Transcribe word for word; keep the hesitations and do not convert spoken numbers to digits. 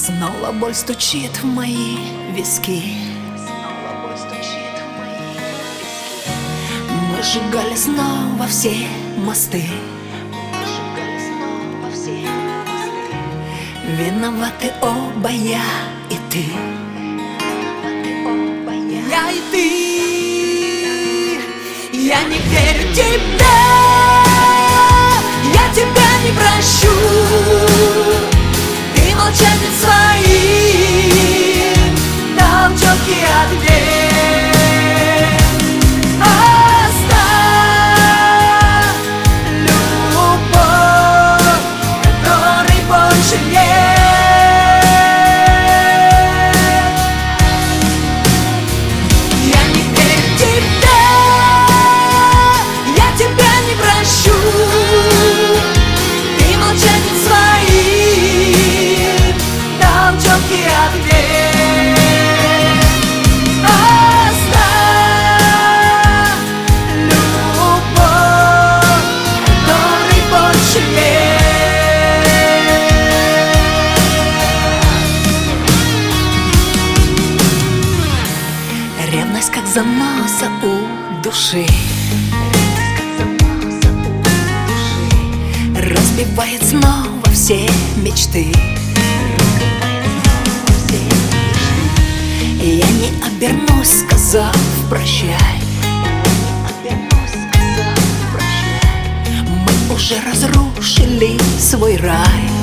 Снова боль стучит в мои виски. Мы сжигали снова все мосты. Виноваты оба, я и ты. Я и ты. Я не верю тебе. Я тебя не прощу. Ты молчанием своим дал четкий ответ. Оставь любовь, которой больше нет. Я не верю тебе. Я тебя не прощу. Ты молчанием своим дал четкий ответ. Оставь любовь, которой больше нет. Ревность как заноса у души, разбивает снова все мечты. Я не обернусь, сказав прощай. Мы уже разрушили свой рай.